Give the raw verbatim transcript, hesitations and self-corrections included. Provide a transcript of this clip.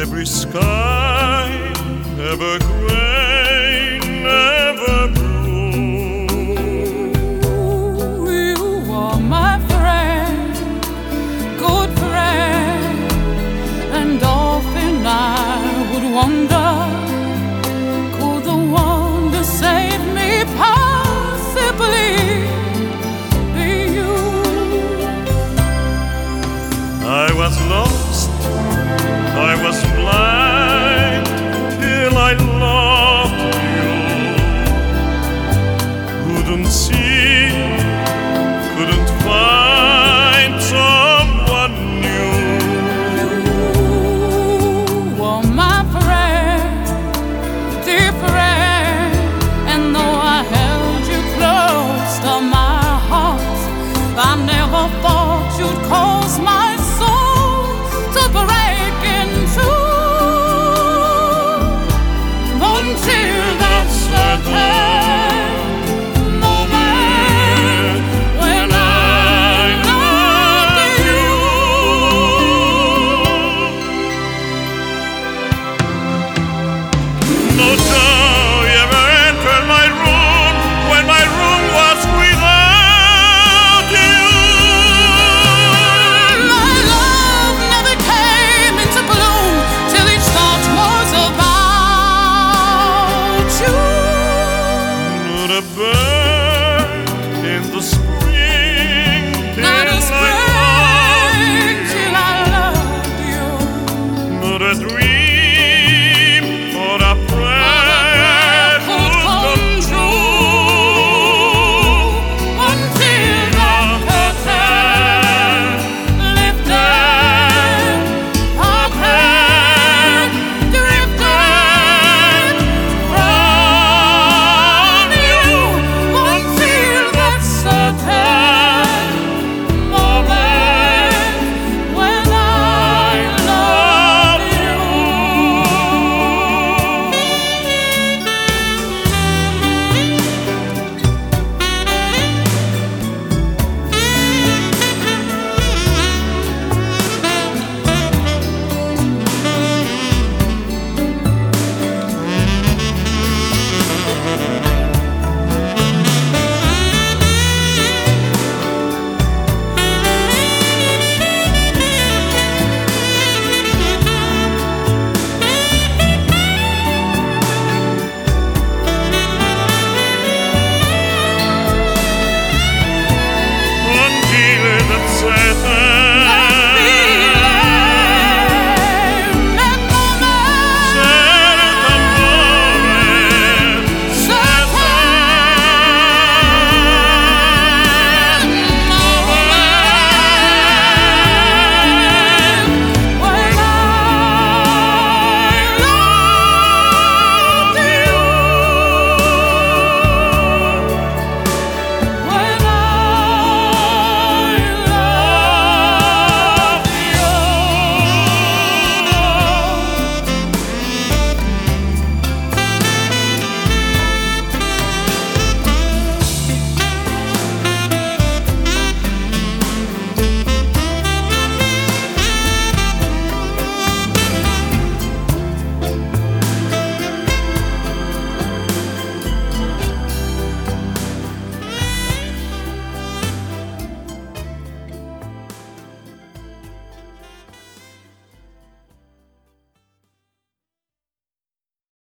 every sky, ever gray, never blue. You are my friend, good friend, and often I would wonder, could the one that saved me possibly be you? I was lost, I was blind, till I loved you. Couldn't see, couldn't find someone new. You are my friend, dear friend, and though I held you close to my heart, I never thought you'd cause my